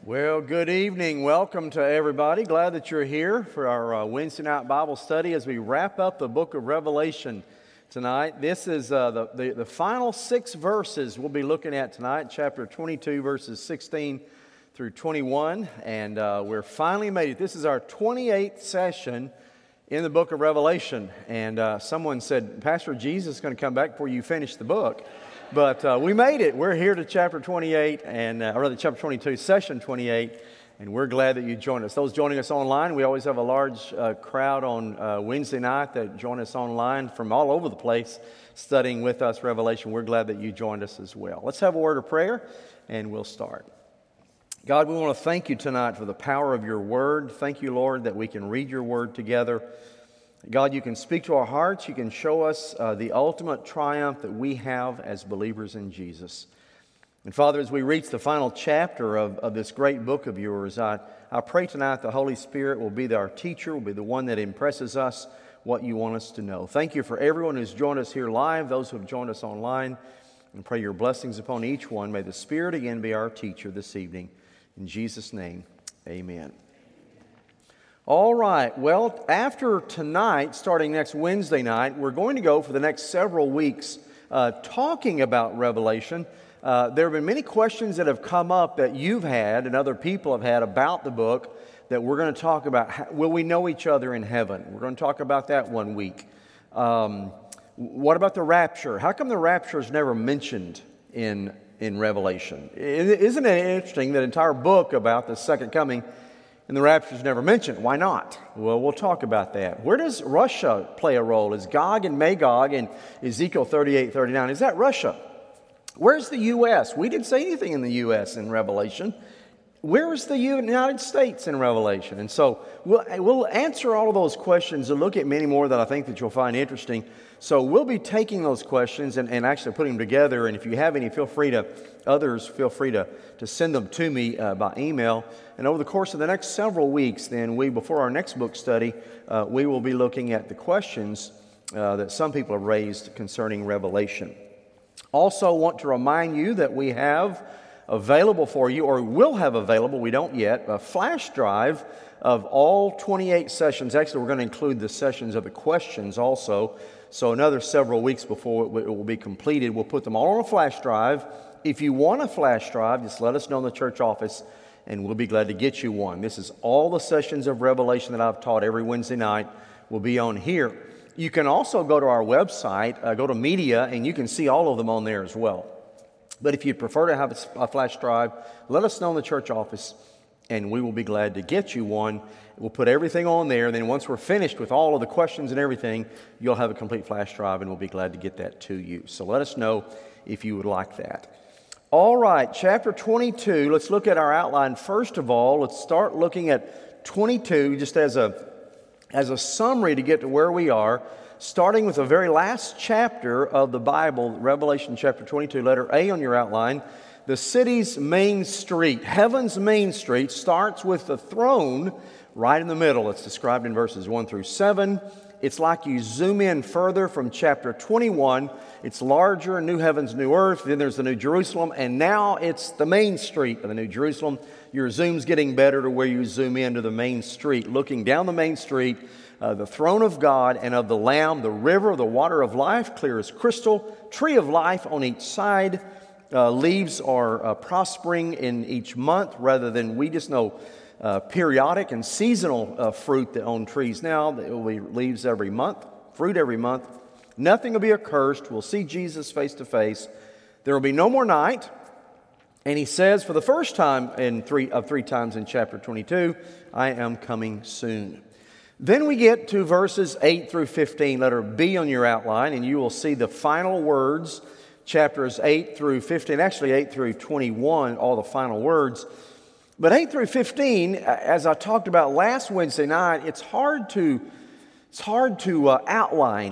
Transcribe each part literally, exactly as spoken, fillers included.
Well, good evening. Welcome to everybody. Glad that you're here for our uh, Wednesday night Bible study as we wrap up the book of Revelation tonight. This is uh, the, the, the final six verses we'll be looking at tonight, chapter twenty-two, verses sixteen through twenty-one. And uh, we're finally made it. This is our twenty-eighth session in the book of Revelation. And uh, someone said, Pastor, Jesus is going to come back before you finish the book. But uh, we made it. We're here to chapter twenty-eight, and uh, or rather chapter twenty-two, session twenty-eight, and we're glad that you joined us. Those joining us online, we always have a large uh, crowd on uh, Wednesday night that join us online from all over the place studying with us Revelation. We're glad that you joined us as well. Let's have a word of prayer, and we'll start. God, we want to thank you tonight for the power of your word. Thank you, Lord, that we can read your word together. God, you can speak to our hearts. You can show us uh, the ultimate triumph that we have as believers in Jesus. And Father, as we reach the final chapter of, of this great book of yours, I, I pray tonight the Holy Spirit will be our teacher, will be the one that impresses us what you want us to know. Thank you for everyone who's joined us here live, those who have joined us online, and pray your blessings upon each one. May the Spirit again be our teacher this evening. In Jesus' name, amen. All right, well, after tonight, starting next Wednesday night, we're going to go for the next several weeks uh, talking about Revelation. Uh, there have been many questions that have come up that you've had and other people have had about the book that we're going to talk about. How, will we know each other in heaven? We're going to talk about that one week. Um, what about the rapture? How come the rapture is never mentioned in, in Revelation? Isn't it interesting that entire book about the second coming and the rapture is never mentioned? Why not? Well, we'll talk about that. Where does Russia play a role? Is Gog and Magog in Ezekiel thirty-eight, thirty-nine, is that Russia? Where's the U S? We didn't say anything in the U S in Revelation. Where is the United States in Revelation? And so we'll, we'll answer all of those questions and look at many more that I think that you'll find interesting. So we'll be taking those questions and, and actually putting them together. And if you have any, feel free to, others, feel free to, to send them to me uh, by email. And over the course of the next several weeks, then we, before our next book study, uh, we will be looking at the questions uh, that some people have raised concerning Revelation. Also want to remind you that we have available for you, or will have available, we don't yet, a flash drive of all twenty-eight sessions. Actually, we're going to include the sessions of the questions also. So another several weeks before it will be completed, we'll put them all on a flash drive. If you want a flash drive, just let us know in the church office, and we'll be glad to get you one. This is all the sessions of Revelation that I've taught every Wednesday night will be on here. You can also go to our website, uh, go to media, and you can see all of them on there as well. But if you'd prefer to have a flash drive, let us know in the church office, and we will be glad to get you one. We'll put everything on there, and then once we're finished with all of the questions and everything, you'll have a complete flash drive, and we'll be glad to get that to you. So let us know if you would like that. All right, chapter twenty-two, let's look at our outline. First of all, let's start looking at twenty-two just as a, as a summary to get to where we are. Starting with the very last chapter of the Bible, Revelation chapter twenty-two, letter A on your outline. The city's main street, heaven's main street, starts with the throne right in the middle. It's described in verses one through seven. It's like you zoom in further from chapter twenty-one. It's larger, new heavens, new earth. Then there's the New Jerusalem, and now it's the main street of the New Jerusalem. Your zoom's getting better to where you zoom into the main street, looking down the main street. Uh, the throne of God and of the Lamb, the river, the water of life, clear as crystal, tree of life on each side. Uh, leaves are uh, prospering in each month rather than we just know uh, periodic and seasonal uh, fruit that on trees now. There will be leaves every month, fruit every month. Nothing will be accursed. We'll see Jesus face to face. There will be no more night. And he says for the first time in three of three times in chapter twenty-two, I am coming soon. Then we get to verses eight through fifteen, letter B on your outline, and you will see the final words, chapters eight through fifteen, actually eight through twenty-one, all the final words. But eight through fifteen, as I talked about last Wednesday night, it's hard to, it's hard to uh, outline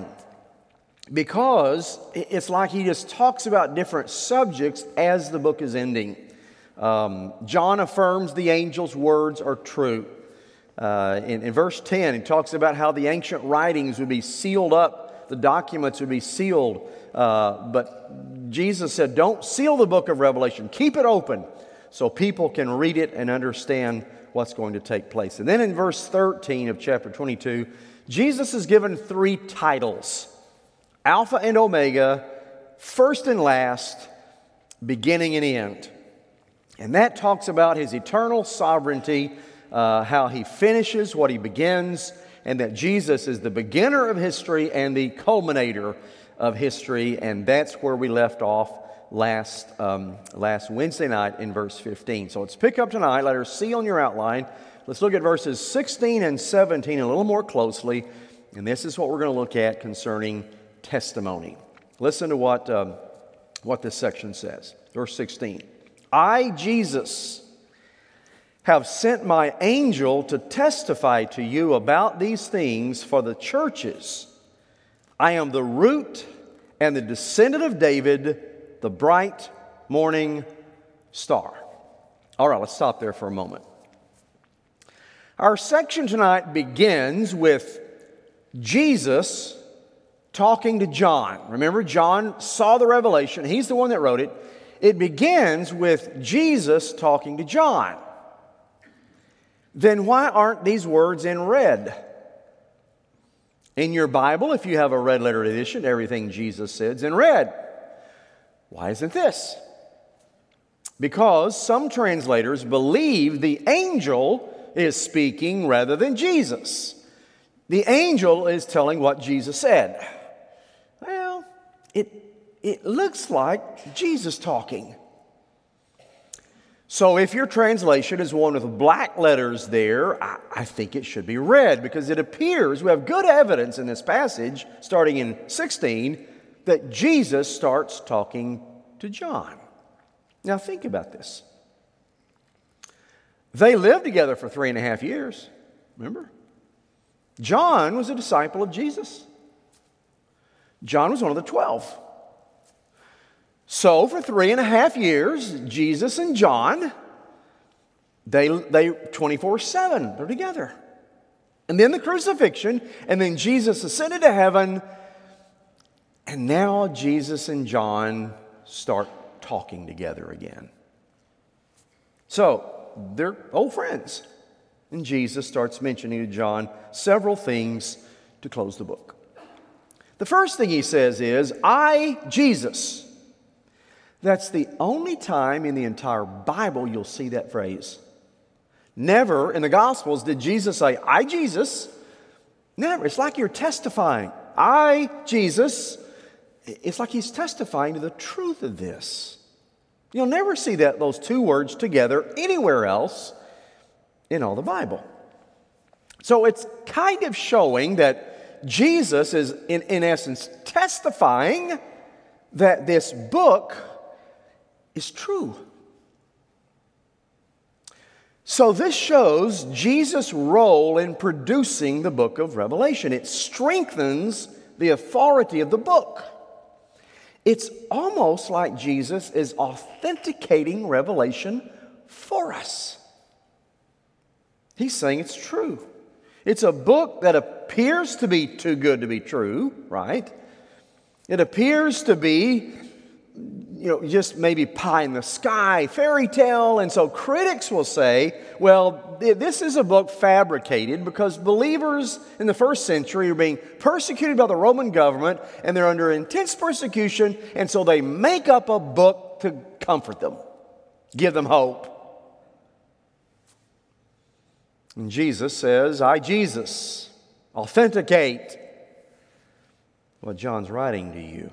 because it's like he just talks about different subjects as the book is ending. Um, John affirms the angel's words are true. Uh, in, in verse ten, he talks about how the ancient writings would be sealed up, the documents would be sealed. Uh, but Jesus said, don't seal the book of Revelation. Keep it open so people can read it and understand what's going to take place. And then in verse thirteen of chapter twenty-two, Jesus is given three titles: Alpha and Omega, first and last, beginning and end. And that talks about his eternal sovereignty, uh, how he finishes what he begins, and that Jesus is the beginner of history and the culminator of history. And that's where we left off last um, last Wednesday night in verse fifteen. So let's pick up tonight, letter C on your outline. Let's look at verses sixteen and seventeen a little more closely. And this is what we're going to look at concerning testimony. Listen to what, um, what this section says. Verse sixteen. I, Jesus, have sent my angel to testify to you about these things for the churches. I am the root and the descendant of David, the bright morning star. All right, let's stop there for a moment. Our section tonight begins with Jesus talking to John. Remember, John saw the revelation. He's the one that wrote it. It begins with Jesus talking to John. Then why aren't these words in red? In your Bible, if you have a red letter edition, everything Jesus said is in red. Why isn't this? Because some translators believe the angel is speaking rather than Jesus. The angel is telling what Jesus said. Well, it, it looks like Jesus talking. So if your translation is one with black letters there, I, I think it should be red, because it appears, we have good evidence in this passage, starting in sixteen, that Jesus starts talking to John. Now think about this. They lived together for three and a half years, remember? John was a disciple of Jesus. John was one of the twelve. So for three and a half years, Jesus and John, they, they twenty-four seven, they're together. And then the crucifixion, and then Jesus ascended to heaven, and now Jesus and John start talking together again. So they're old friends. And Jesus starts mentioning to John several things to close the book. The first thing he says is, I, Jesus. That's the only time in the entire Bible you'll see that phrase. Never in the Gospels did Jesus say, I, Jesus. Never. It's like you're testifying. I, Jesus. It's like he's testifying to the truth of this. You'll never see that those two words together anywhere else in all the Bible. So it's kind of showing that Jesus is, in, in essence, testifying that this book is true. So this shows Jesus' role in producing the book of Revelation. It strengthens the authority of the book. It's almost like Jesus is authenticating Revelation for us. He's saying it's true. It's a book that appears to be too good to be true, right? It appears to be, you know, just maybe pie in the sky, fairy tale. And so critics will say, well, this is a book fabricated because believers in the first century are being persecuted by the Roman government and they're under intense persecution. And so they make up a book to comfort them, give them hope. And Jesus says, I, Jesus, authenticate what John's writing to you.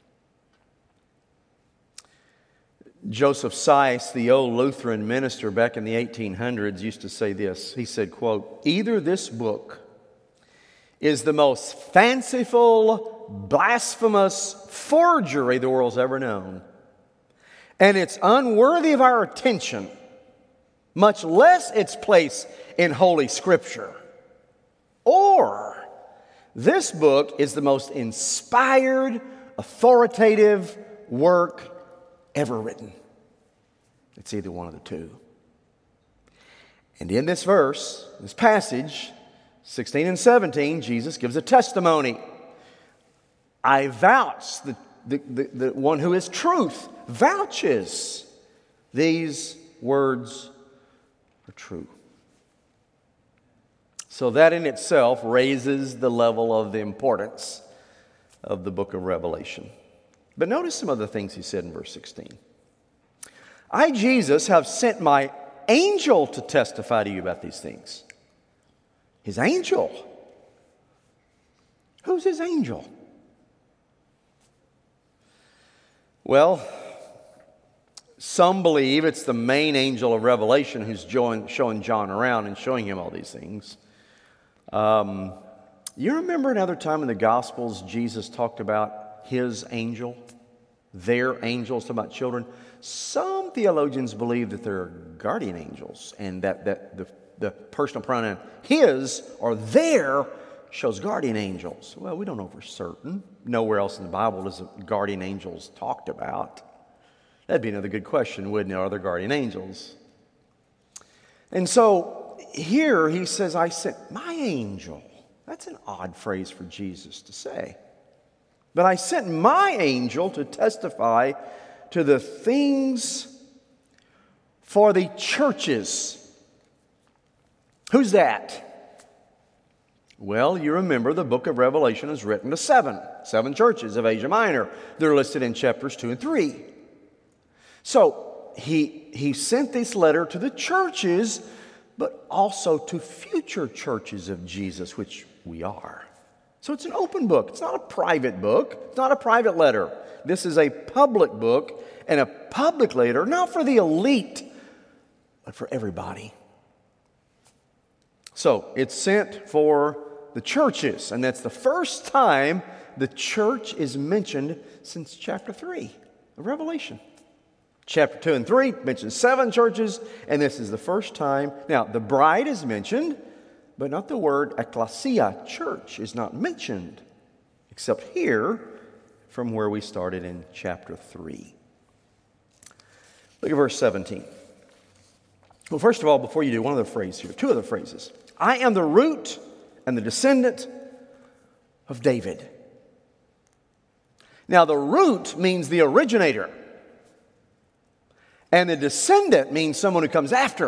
Joseph Seiss, the old Lutheran minister back in the eighteen hundreds, used to say this. He said, quote, either this book is the most fanciful, blasphemous forgery the world's ever known, and it's unworthy of our attention, much less its place in Holy Scripture, or this book is the most inspired, authoritative work ever written. It's either one of the two. And in this verse, this passage, sixteen and seventeen, Jesus gives a testimony. I vouch, the, the, the, the one who is truth, vouches these words are true. So that in itself raises the level of the importance of the book of Revelation. But notice some other things he said in verse sixteen. I, Jesus, have sent my angel to testify to you about these things. His angel. Who's his angel? Well, some believe it's the main angel of Revelation who's showing John around and showing him all these things. Um, you remember another time in the Gospels Jesus talked about his angel, their angels, talking about children? Some theologians believe that they're guardian angels and that, that the, the personal pronoun his or their shows guardian angels. Well, we don't know for certain. Nowhere else in the Bible is guardian angels talked about. That'd be another good question, wouldn't it? Are there guardian angels? And so here he says, I sent my angel. That's an odd phrase for Jesus to say. But I sent my angel to testify to the things for the churches. Who's that? Well, you remember the book of Revelation is written to seven, seven churches of Asia Minor. They're listed in chapters two and three. So he, he sent this letter to the churches, but also to future churches of Jesus, which we are. So it's an open book. It's not a private book. It's not a private letter. This is a public book and a public letter, not for the elite, but for everybody. So it's sent for the churches, and that's the first time the church is mentioned since chapter three of Revelation. Chapter two and three mentions seven churches, and this is the first time. Now, the bride is mentioned, but not the word ecclesia, church, is not mentioned, except here from where we started in chapter three. Look at verse seventeen. Well, first of all, before you do, one other phrase here, two other phrases. I am the root and the descendant of David. Now, the root means the originator, and the descendant means someone who comes after.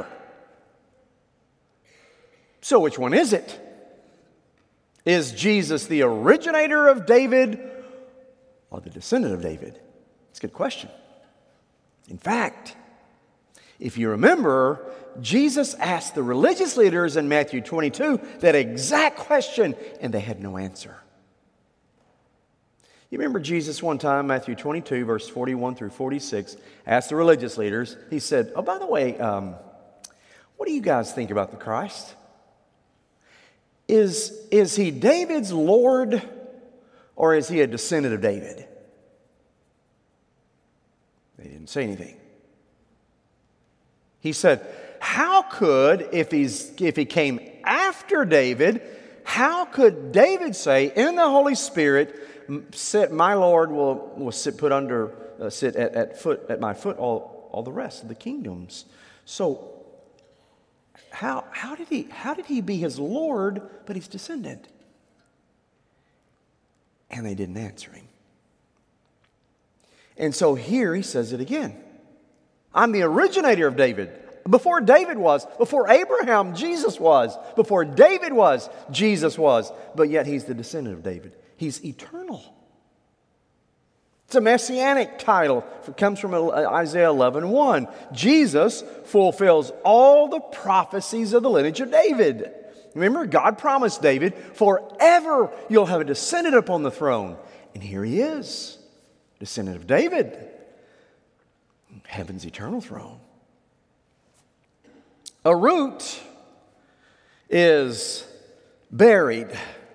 So which one is it? Is Jesus the originator of David or the descendant of David? It's a good question. In fact, if you remember, Jesus asked the religious leaders in Matthew twenty-two that exact question, and they had no answer. You remember Jesus one time, Matthew twenty-two, verse forty-one through forty-six, asked the religious leaders, he said, oh, by the way, um, what do you guys think about the Christ? Is, is he David's Lord, or is he a descendant of David? They didn't say anything. He said, how could, if he's if he came after David, how could David say in the Holy Spirit, sit, my Lord will, will sit put under uh, sit at, at foot at my foot all, all the rest of the kingdoms? So how how did he how did he be his Lord but his descendant? And they didn't answer him. And so here he says it again. I'm the originator of David. Before David was, before Abraham, Jesus was. Before David was, Jesus was. But yet he's the descendant of David. He's eternal. It's a messianic title. It comes from Isaiah eleven one. Jesus fulfills all the prophecies of the lineage of David. Remember, God promised David, forever you'll have a descendant upon the throne. And here he is, descendant of David. Heaven's eternal throne. A root is buried,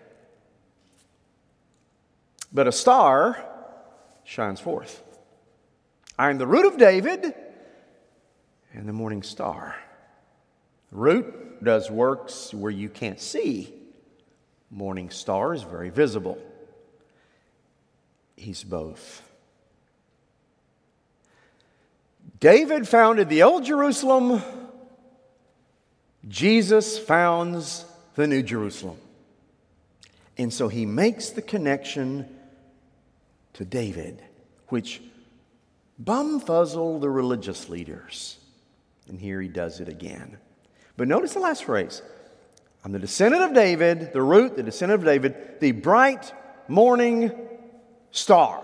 but a star shines forth. I am the root of David and the morning star. Root does works where you can't see. Morning star is very visible. He's both. David founded the Old Jerusalem. Jesus founds the New Jerusalem. And so he makes the connection to David, which bumfuzzled the religious leaders. And here he does it again. But notice the last phrase. I'm the descendant of David, the root, the descendant of David, the bright morning star.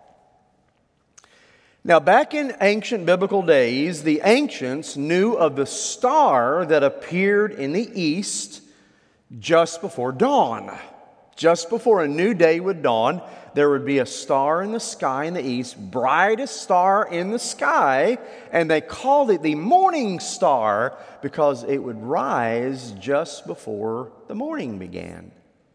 Now, back in ancient biblical days, the ancients knew of the star that appeared in the east just before dawn. Just before a new day would dawn, there would be a star in the sky in the east, brightest star in the sky, and they called it the morning star because it would rise just before the morning began.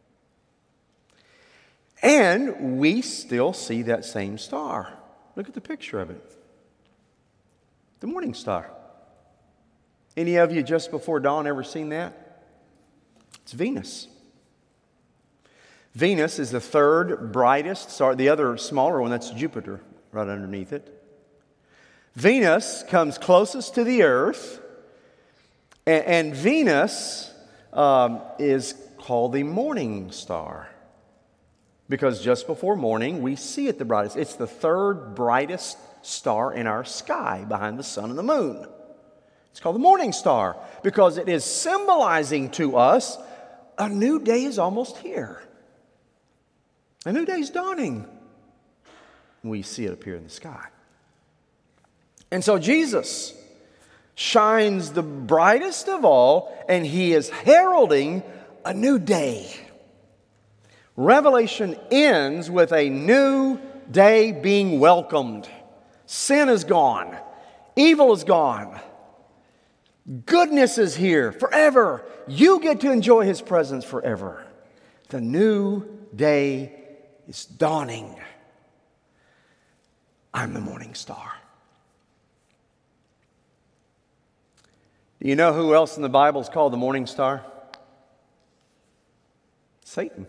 And we still see that same star. Look at the picture of it. The morning star. Any of you just before dawn ever seen that? It's Venus. Venus is the third brightest star. The other smaller one, that's Jupiter, right underneath it. Venus comes closest to the earth. And, and Venus um, is called the morning star. Because just before morning, we see it the brightest. It's the third brightest star in our sky behind the sun and the moon. It's called the morning star because it is symbolizing to us a new day is almost here. A new day is dawning. We see it appear in the sky. And so Jesus shines the brightest of all, and he is heralding a new day. Revelation ends with a new day being welcomed. Sin is gone. Evil is gone. Goodness is here forever. You get to enjoy his presence forever. The new day is dawning. I'm the morning star. Do you know who else in the Bible is called the morning star? Satan.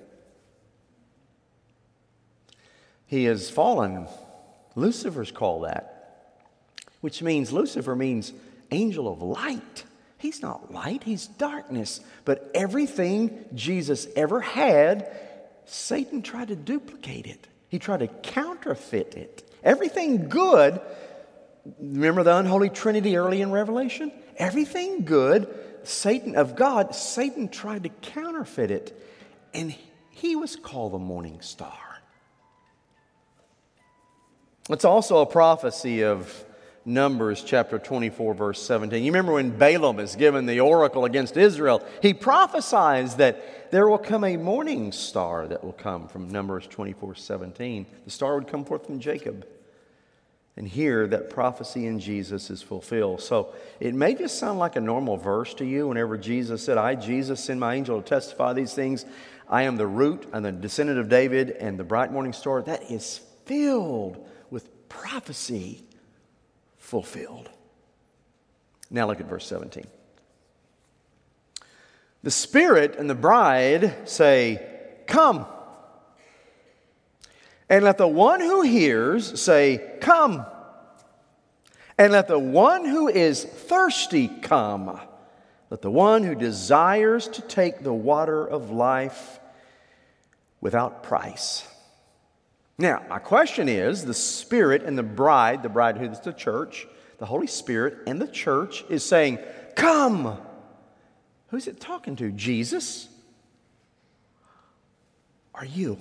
He is fallen. Lucifer's called that. Which means, Lucifer means angel of light. He's not light, he's darkness. But everything Jesus ever had, Satan tried to duplicate it. He tried to counterfeit it. Everything good, remember the unholy trinity early in Revelation? Everything good, Satan of God, Satan tried to counterfeit it. And he was called the morning star. It's also a prophecy of Numbers chapter twenty-four, verse seventeen. You remember when Balaam is given the oracle against Israel, he prophesies that there will come a morning star that will come from Numbers twenty-four, seventeen. The star would come forth from Jacob. And here, that prophecy in Jesus is fulfilled. So it may just sound like a normal verse to you whenever Jesus said, I, Jesus, send my angel to testify these things. I am the root and the descendant of David and the bright morning star. That is filled with prophecy fulfilled. Now look at verse seventeen. The Spirit and the bride say, come. And let the one who hears say, come. And let the one who is thirsty come. Let the one who desires to take the water of life without price. Now, my question is, the Spirit and the bride, the bride who is the church, the Holy Spirit and the church is saying, come. Who's it talking to? Jesus? Are you?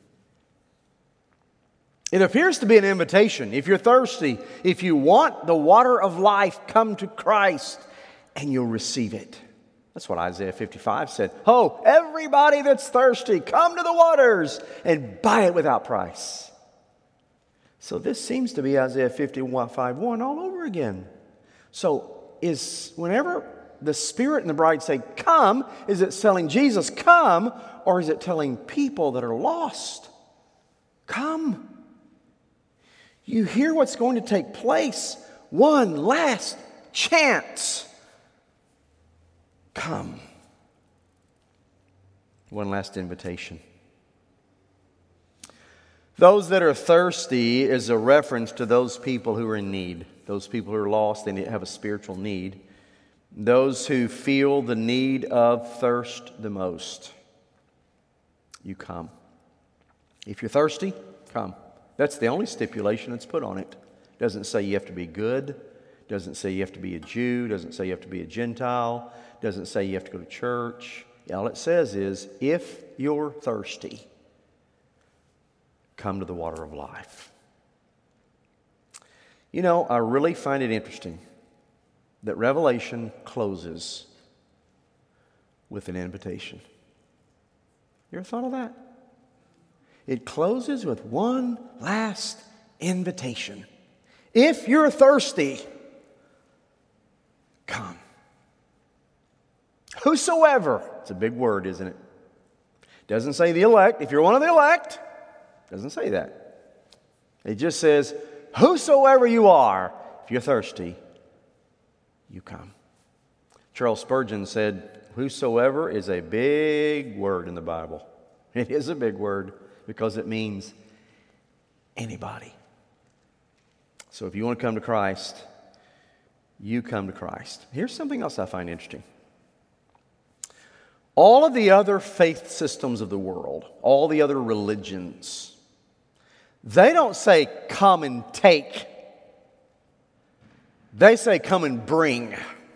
It appears to be an invitation. If you're thirsty, if you want the water of life, come to Christ and you'll receive it. That's what Isaiah fifty-five said. Oh, everybody that's thirsty, come to the waters and buy it without price. So this seems to be Isaiah fifty-five one all over again. So is whenever the Spirit and the bride say, come, is it telling Jesus, come, or is it telling people that are lost, come? You hear what's going to take place. One last chance. Come. One last invitation. Those that are thirsty is a reference to those people who are in need. Those people who are lost and have a spiritual need. Those who feel the need of thirst the most. You come. If you're thirsty, come. That's the only stipulation that's put on it. It doesn't say you have to be good. It Doesn't say you have to be a Jew. Doesn't say you have to be a Gentile. Doesn't say you have to go to church. All it says is, if you're thirsty, come to the water of life. You know, I really find it interesting that Revelation closes with an invitation. You ever thought of that? It closes with one last invitation. If you're thirsty, come. Whosoever. It's a big word, isn't it? Doesn't say the elect. If you're one of the elect, doesn't say that. It just says, whosoever you are, if you're thirsty, you come. Charles Spurgeon said, whosoever is a big word in the Bible. It is a big word because it means anybody. So if you want to come to Christ, you come to Christ. Here's something else I find interesting. All of the other faith systems of the world, all the other religions, they don't say come and take. They say come and bring.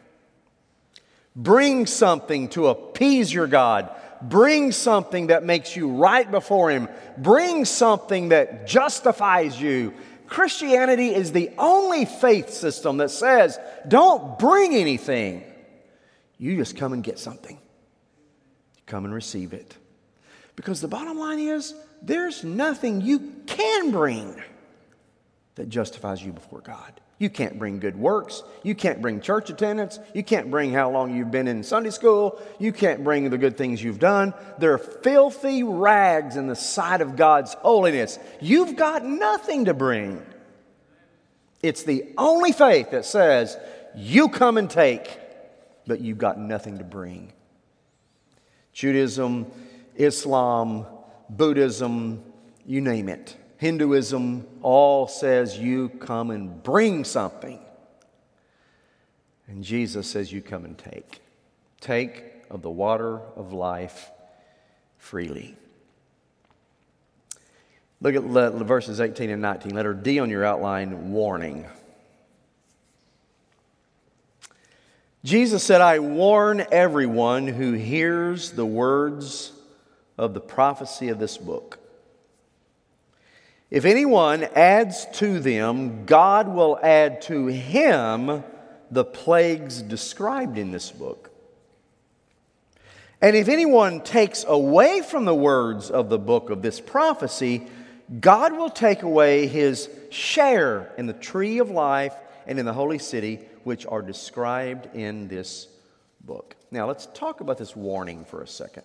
Bring something to appease your God. Bring something that makes you right before Him. Bring something that justifies you. Christianity is the only faith system that says, don't bring anything. You just come and get something. You come and receive it. Because the bottom line is, there's nothing you can bring that justifies you before God. You can't bring good works. You can't bring church attendance. You can't bring how long you've been in Sunday school. You can't bring the good things you've done. They're filthy rags in the sight of God's holiness. You've got nothing to bring. It's the only faith that says, you come and take, but you've got nothing to bring. Judaism, Islam, Buddhism, you name it. Hinduism all says you come and bring something. And Jesus says you come and take. Take of the water of life freely. Look at le- verses eighteen and nineteen. Letter D on your outline, warning. Jesus said, I warn everyone who hears the words of the prophecy of this book. If anyone adds to them, God will add to him the plagues described in this book. And if anyone takes away from the words of the book of this prophecy, God will take away his share in the tree of life and in the holy city, which are described in this book. Now, let's talk about this warning for a second.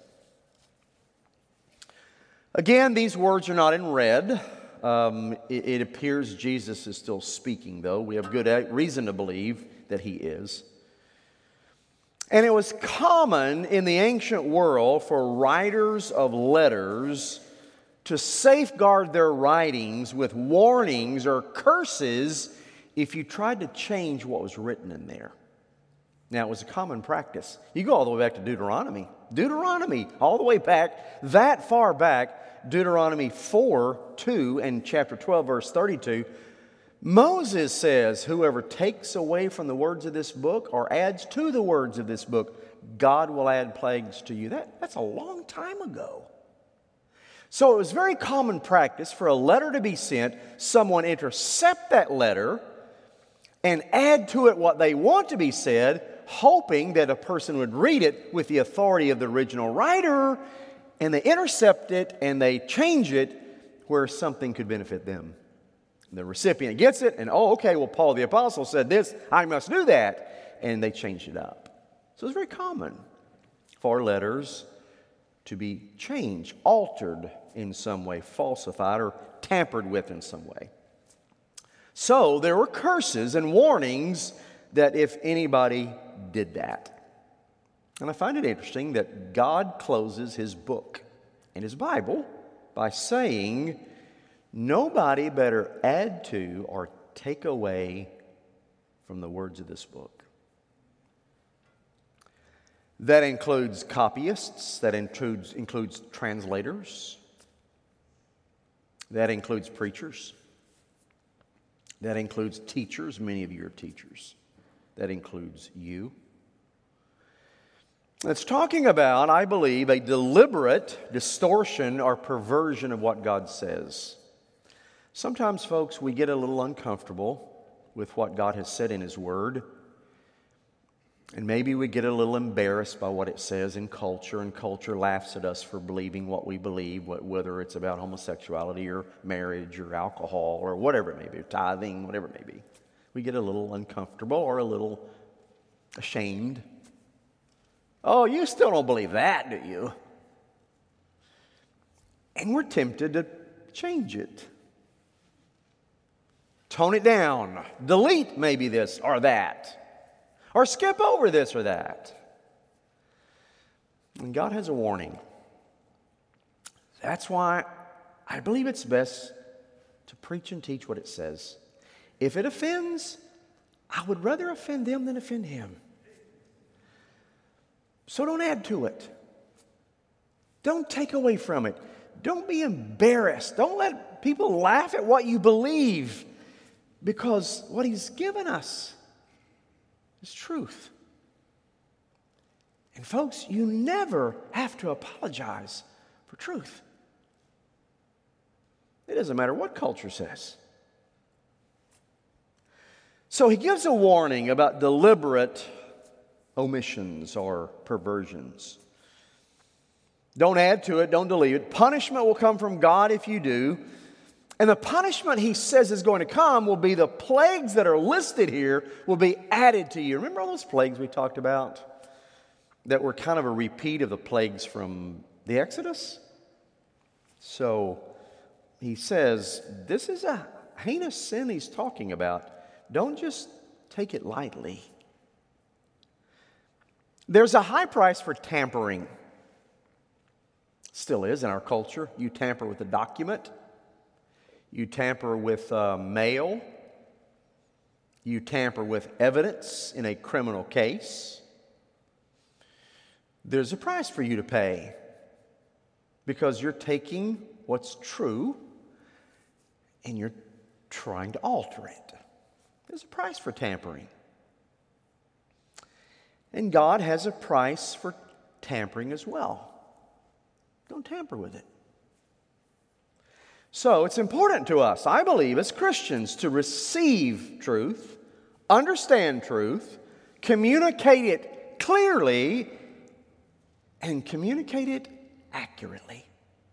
Again, these words are not in red. Um, it, it appears Jesus is still speaking, though. We have good reason to believe that he is. And it was common in the ancient world for writers of letters to safeguard their writings with warnings or curses if you tried to change what was written in there. Now, it was a common practice. You go all the way back to Deuteronomy. Deuteronomy, all the way back, that far back, Deuteronomy four, two, and chapter twelve, verse thirty-two, Moses says, whoever takes away from the words of this book or adds to the words of this book, God will add plagues to you. That, that's a long time ago. So it was very common practice for a letter to be sent, someone intercept that letter and add to it what they want to be said, hoping that a person would read it with the authority of the original writer, and they intercept it and they change it where something could benefit them. The recipient gets it and, oh, okay, well, Paul the Apostle said this, I must do that. And they changed it up. So it's very common for letters to be changed, altered in some way, falsified or tampered with in some way. So there were curses and warnings that if anybody did that. And I find it interesting that God closes his book and his Bible by saying, nobody better add to or take away from the words of this book. That includes copyists, that includes, includes translators, that includes preachers, that includes teachers. Many of you are teachers. That includes you. It's talking about, I believe, a deliberate distortion or perversion of what God says. Sometimes, folks, we get a little uncomfortable with what God has said in His Word. And maybe we get a little embarrassed by what it says in culture, and culture laughs at us for believing what we believe, whether it's about homosexuality or marriage or alcohol or whatever it may be, tithing, whatever it may be. We get a little uncomfortable or a little ashamed. Oh, you still don't believe that, do you? And we're tempted to change it. Tone it down. Delete maybe this or that. Or skip over this or that. And God has a warning. That's why I believe it's best to preach and teach what it says. If it offends, I would rather offend them than offend Him. So don't add to it. Don't take away from it. Don't be embarrassed. Don't let people laugh at what you believe, because what He's given us is truth. And folks, you never have to apologize for truth. It doesn't matter what culture says. So He gives a warning about deliberate omissions or perversions. Don't add to it, don't delete it. Punishment will come from God if you do. And the punishment He says is going to come will be the plagues that are listed here will be added to you. Remember all those plagues we talked about that were kind of a repeat of the plagues from the Exodus? So He says, this is a heinous sin He's talking about. Don't just take it lightly. There's a high price for tampering. Still is in our culture. You tamper with a document. You tamper with uh, mail. You tamper with evidence in a criminal case. There's a price for you to pay because you're taking what's true and you're trying to alter it. There's a price for tampering. And God has a price for tampering as well. Don't tamper with it. So it's important to us, I believe, as Christians, to receive truth, understand truth, communicate it clearly, and communicate it accurately.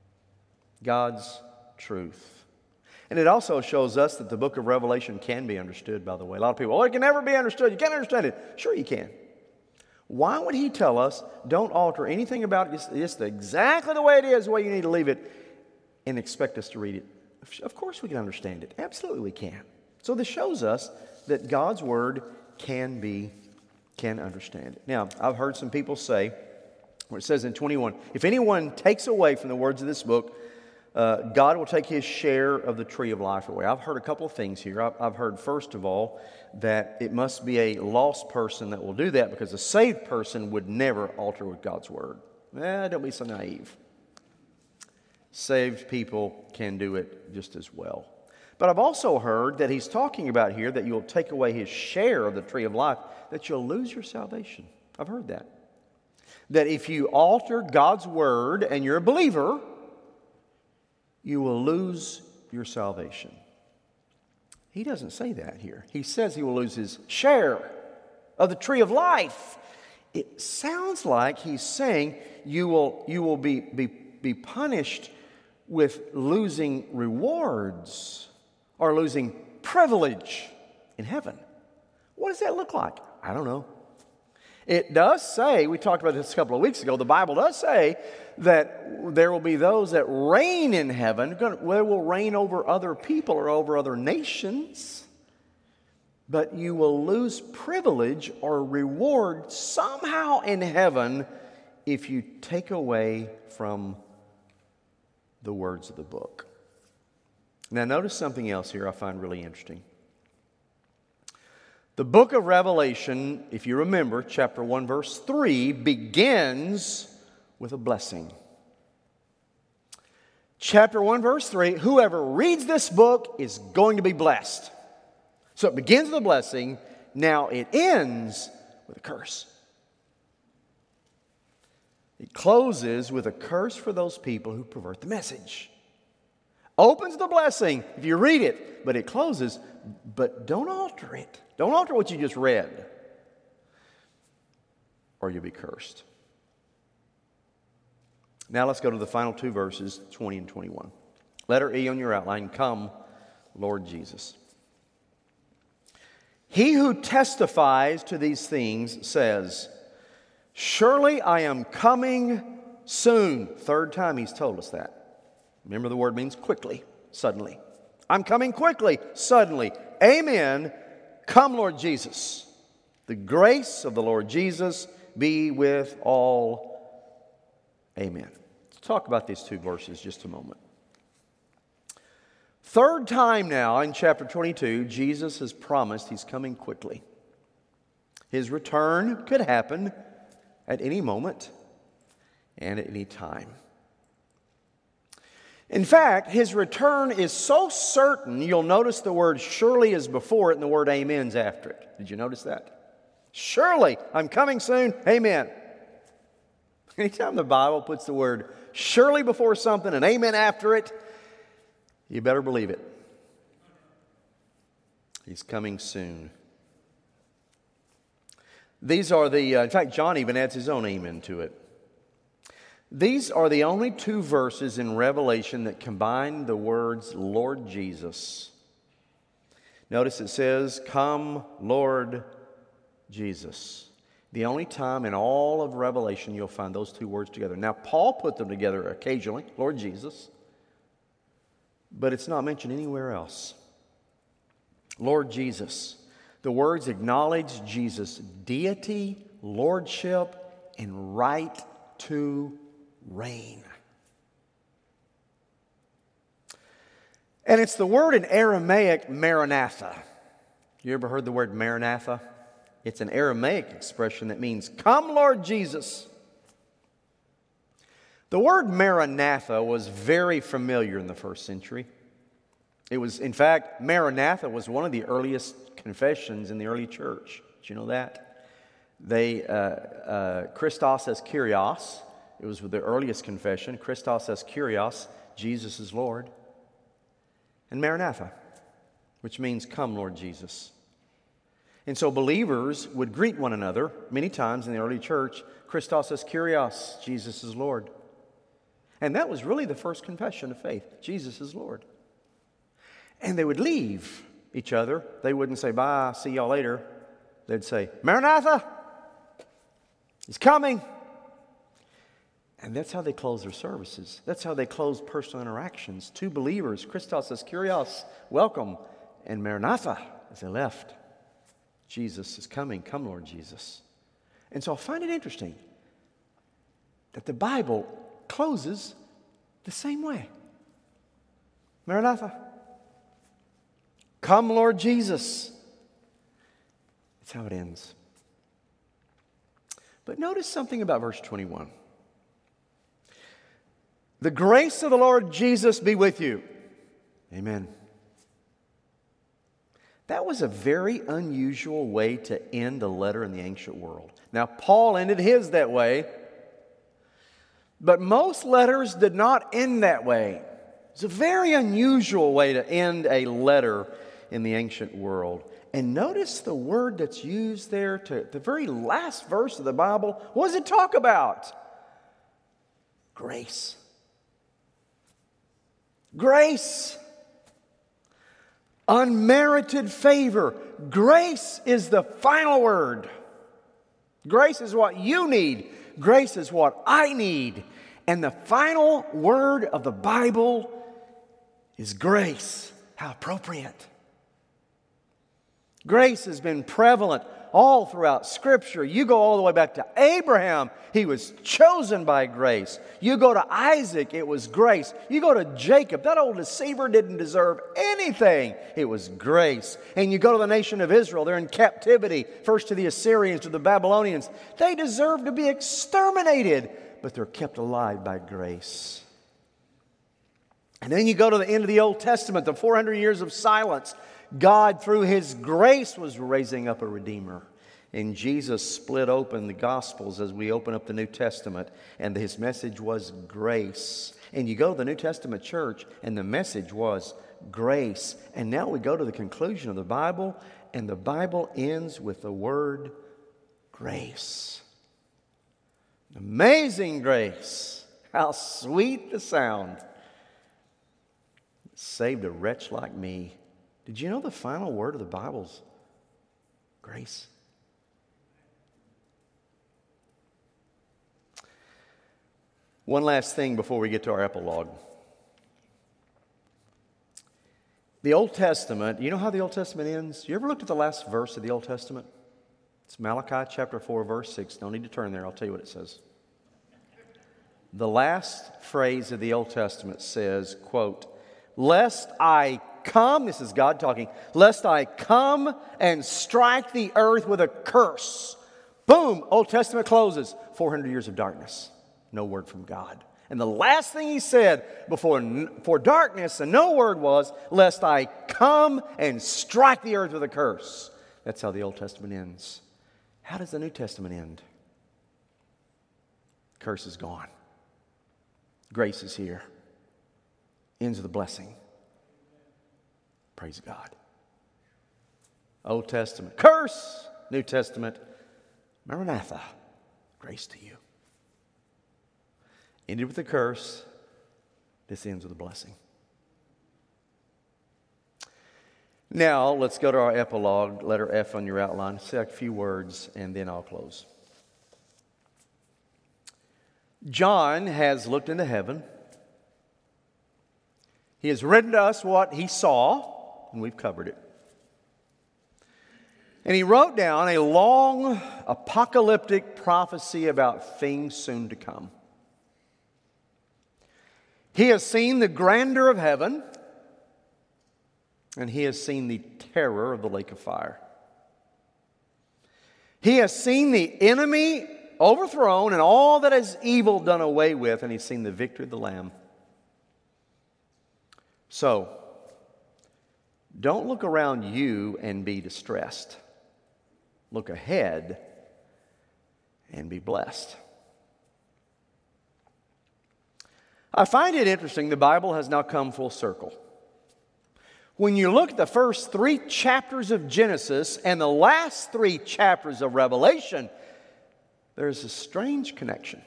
God's truth. And it also shows us that the book of Revelation can be understood, by the way. A lot of people, oh, it can never be understood. You can't understand it. Sure you can. Why would He tell us, don't alter anything about it, just, just exactly the way it is, the way you need to leave it, and expect us to read it? Of course we can understand it. Absolutely we can. So this shows us that God's Word can be, can understand it. Now, I've heard some people say, where it says in twenty-one, if anyone takes away from the words of this book, uh, God will take His share of the tree of life away. I've heard a couple of things here. I've, I've heard, first of all, that it must be a lost person that will do that, because a saved person would never alter with God's Word. Eh, don't be so naive. Saved people can do it just as well. But I've also heard that He's talking about here that you'll take away His share of the tree of life, that you'll lose your salvation. I've heard that. That if you alter God's Word and you're a believer, you will lose your salvation. He doesn't say that here. He says he will lose his share of the tree of life. It sounds like He's saying you will, you will be, be, be punished with losing rewards or losing privilege in heaven. What does that look like? I don't know. It does say, we talked about this a couple of weeks ago, the Bible does say that there will be those that reign in heaven. They will reign over other people or over other nations. But you will lose privilege or reward somehow in heaven if you take away from the words of the book. Now notice something else here I find really interesting. The book of Revelation, if you remember, chapter one, verse three, begins with a blessing. Chapter one, verse three, whoever reads this book is going to be blessed. So it begins with a blessing Now it ends with a curse. It closes with a curse for those people who pervert the message. Opens the blessing if you read it, but it closes, but don't alter it. Don't alter what you just read, or you'll be cursed. Now let's go to the final two verses, twenty and twenty-one. Letter E on your outline, come, Lord Jesus. He who testifies to these things says, surely I am coming soon. Third time he's told us that. Remember, the word means quickly, suddenly. I'm coming quickly, suddenly. Amen. Come, Lord Jesus. The grace of the Lord Jesus be with all. Amen. Let's talk about these two verses just a moment. Third time now in chapter twenty-two, Jesus has promised He's coming quickly. His return could happen at any moment and at any time. In fact, His return is so certain, you'll notice the word surely is before it and the word amen's after it. Did you notice that? Surely, I'm coming soon, amen. Anytime the Bible puts the word surely before something and amen after it, you better believe it. He's coming soon. These are the, uh, in fact, John even adds his own amen to it. These are the only two verses in Revelation that combine the words Lord Jesus. Notice it says, come, Lord Jesus. The only time in all of Revelation you'll find those two words together. Now, Paul put them together occasionally, Lord Jesus, but it's not mentioned anywhere else. Lord Jesus. The words acknowledge Jesus' deity, lordship, and right to reign. And it's the word in Aramaic, Maranatha. You ever heard the word Maranatha? It's an Aramaic expression that means, come, Lord Jesus. The word Maranatha was very familiar in the first century. It was, in fact, Maranatha was one of the earliest confessions in the early church. Did you know that? They, uh, uh, Christos as Kyrios, it was the earliest confession. Christos as Kyrios, Jesus is Lord. And Maranatha, which means, come, Lord Jesus. And so believers would greet one another many times in the early church, Christos as Kyrios, Jesus is Lord. And that was really the first confession of faith, Jesus is Lord. And they would leave each other. They wouldn't say, bye, see y'all later. They'd say, Maranatha, He's coming. And that's how they close their services. That's how they close personal interactions. Two believers, Christos as Kyrios, welcome, and Maranatha as they left. Jesus is coming. Come, Lord Jesus. And so I find it interesting that the Bible closes the same way. Maranatha. Come, Lord Jesus. That's how it ends. But notice something about verse twenty-one. The grace of the Lord Jesus be with you. Amen. That was a very unusual way to end a letter in the ancient world. Now, Paul ended his that way, but most letters did not end that way. It's a very unusual way to end a letter in the ancient world. And notice the word that's used there, to the very last verse of the Bible. What does it talk about? Grace. Grace. Unmerited favor. Grace is the final word. Grace is what you need. Grace is what I need. And the final word of the Bible is grace. How appropriate. Grace has been prevalent all throughout Scripture. You go all the way back to Abraham, he was chosen by grace. You go to Isaac, it was grace. You go to Jacob, that old deceiver didn't deserve anything. It was grace. And you go to the nation of Israel, they're in captivity, first to the Assyrians, to the Babylonians. They deserve to be exterminated, but they're kept alive by grace. And then you go to the end of the Old Testament, the four hundred years of silence. God, through His grace, was raising up a Redeemer. And Jesus split open the Gospels as we open up the New Testament, and His message was grace. And you go to the New Testament church, and the message was grace. And now we go to the conclusion of the Bible, and the Bible ends with the word grace. Amazing grace. How sweet the sound. It saved a wretch like me. Did you know the final word of the Bible's grace? One last thing before we get to our epilogue. The Old Testament, you know how the Old Testament ends? You ever looked at the last verse of the Old Testament? It's Malachi chapter four, verse six. Don't need to turn there. I'll tell you what it says. The last phrase of the Old Testament says, quote, "Lest I come," this is God talking, "lest I come and strike the earth with a curse." Boom, Old Testament closes. four hundred years of darkness. No word from God. And the last thing He said before for darkness and no word was, "Lest I come and strike the earth with a curse." That's how the Old Testament ends. How does the New Testament end? Curse is gone. Grace is here. Ends with a blessing. Praise God. Old Testament, curse. New Testament, Maranatha, grace to you. Ended with a curse. This ends with a blessing. Now, let's go to our epilogue, letter F on your outline. Say a few words, and then I'll close. John has looked into heaven. He has written to us what he saw, and we've covered it. And he wrote down a long apocalyptic prophecy about things soon to come. He has seen the grandeur of heaven, and he has seen the terror of the lake of fire. He has seen the enemy overthrown and all that is evil done away with, and he's seen the victory of the Lamb. So, don't look around you and be distressed. Look ahead and be blessed. I find it interesting the Bible has now come full circle. When you look at the first three chapters of Genesis and the last three chapters of Revelation, there's a strange connection.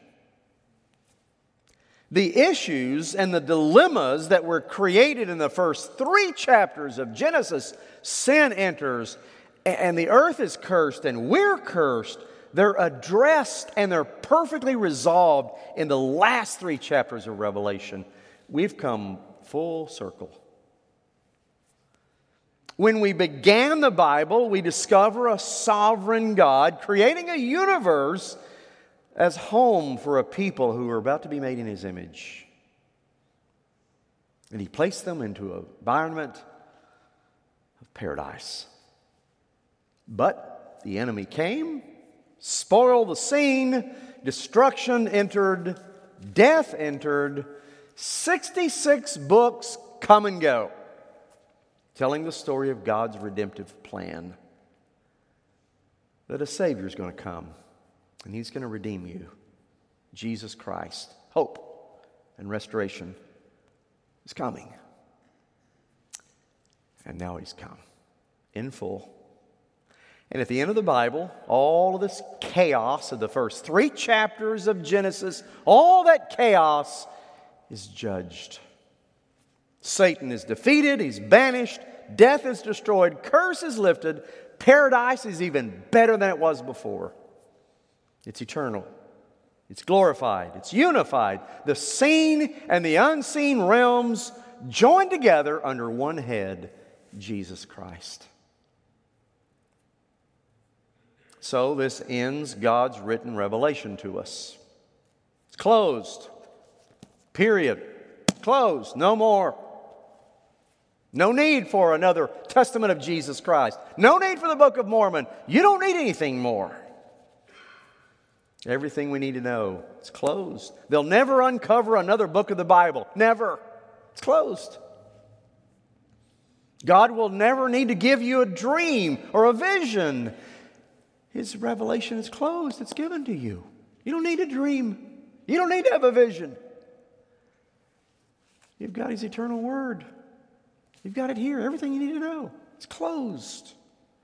The issues and the dilemmas that were created in the first three chapters of Genesis, sin enters, and the earth is cursed, and we're cursed. They're addressed and they're perfectly resolved in the last three chapters of Revelation. We've come full circle. When we began the Bible, we discover a sovereign God creating a universe as home for a people who are about to be made in His image. And He placed them into an environment of paradise. But the enemy came, spoiled the scene, destruction entered, death entered, sixty-six books come and go, telling the story of God's redemptive plan. That a Savior is going to come, and He's going to redeem you. Jesus Christ. Hope and restoration is coming. And now He's come in full. And at the end of the Bible, all of this chaos of the first three chapters of Genesis, all that chaos is judged. Satan is defeated, he's banished, death is destroyed, curse is lifted, paradise is even better than it was before. It's eternal, it's glorified, it's unified. The seen and the unseen realms joined together under one head, Jesus Christ. So this ends God's written revelation to us. It's closed. Period. Closed. No more. No need for another testament of Jesus Christ. No need for the Book of Mormon. You don't need anything more. Everything we need to know, it's closed. They'll never uncover another book of the Bible. Never. It's closed. God will never need to give you a dream or a vision. His revelation is closed. It's given to you. You don't need a dream. You don't need to have a vision. You've got His eternal word. You've got it here. Everything you need to know. It's closed.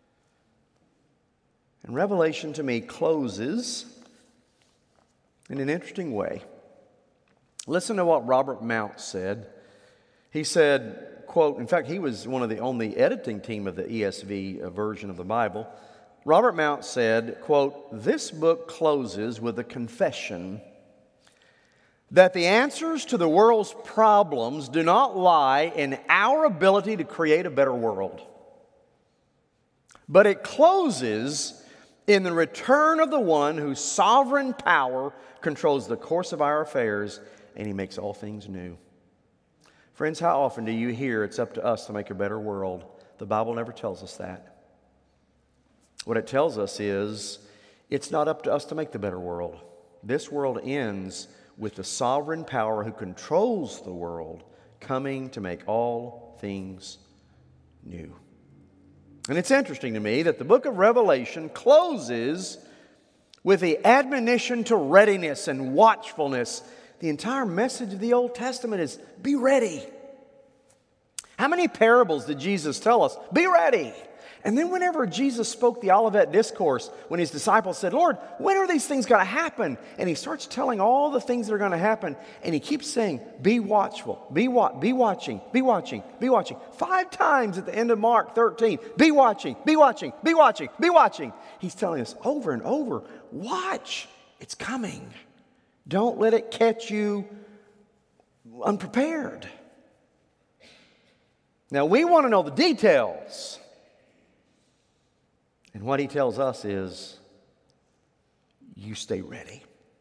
And Revelation to me closes in an interesting way. Listen to what Robert Mount said. He said, quote, in fact, he was one of the on the editing team of the E S V version of the Bible. Robert Mount said, quote, "This book closes with a confession that the answers to the world's problems do not lie in our ability to create a better world. But it closes in the return of the one whose sovereign power controls the course of our affairs, and He makes all things new." Friends, how often do you hear it's up to us to make a better world? The Bible never tells us that. What it tells us is it's not up to us to make the better world. This world ends with the sovereign power who controls the world coming to make all things new. And it's interesting to me that the book of Revelation closes with the admonition to readiness and watchfulness. The entire message of the Old Testament is be ready. How many parables did Jesus tell us? Be ready. And then whenever Jesus spoke the Olivet Discourse, when His disciples said, "Lord, when are these things going to happen?" And He starts telling all the things that are going to happen. And He keeps saying, be watchful, be, wa- be watching, be watching, be watching. Five times at the end of Mark thirteen, be watching, be watching, be watching, be watching. He's telling us over and over, watch, it's coming. Don't let it catch you unprepared. Now, we want to know the details. And what He tells us is, you stay ready.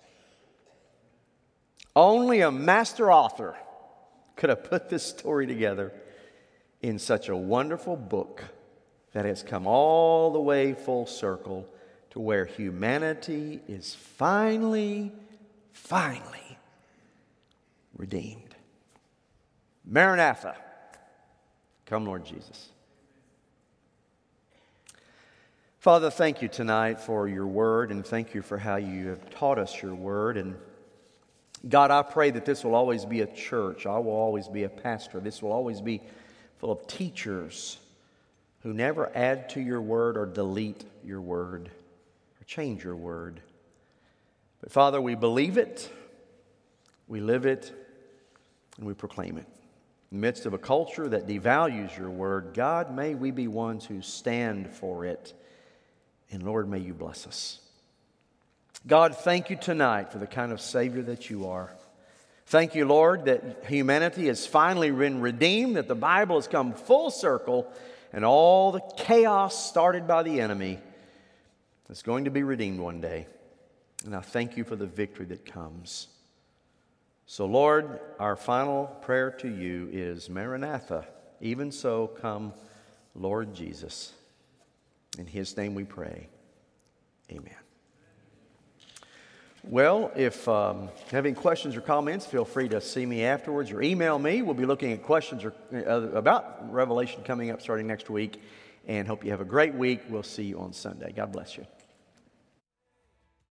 Only a master author could have put this story together in such a wonderful book that has come all the way full circle to where humanity is finally, finally redeemed. Maranatha, come Lord Jesus. Father, thank You tonight for Your word, and thank You for how You have taught us Your word. And God, I pray that this will always be a church. I will always be a pastor. This will always be full of teachers who never add to Your word or delete Your word or change Your word. But Father, we believe it, we live it, and we proclaim it. In the midst of a culture that devalues Your word, God, may we be ones who stand for it. And Lord, may You bless us. God, thank You tonight for the kind of Savior that You are. Thank You, Lord, that humanity has finally been redeemed, that the Bible has come full circle, and all the chaos started by the enemy is going to be redeemed one day. And I thank You for the victory that comes. So, Lord, our final prayer to You is Maranatha. Even so, come, Lord Jesus. In His name we pray. Amen. Well, if um, you have any questions or comments, feel free to see me afterwards or email me. We'll be looking at questions or, uh, about Revelation coming up starting next week. And hope you have a great week. We'll see you on Sunday. God bless you.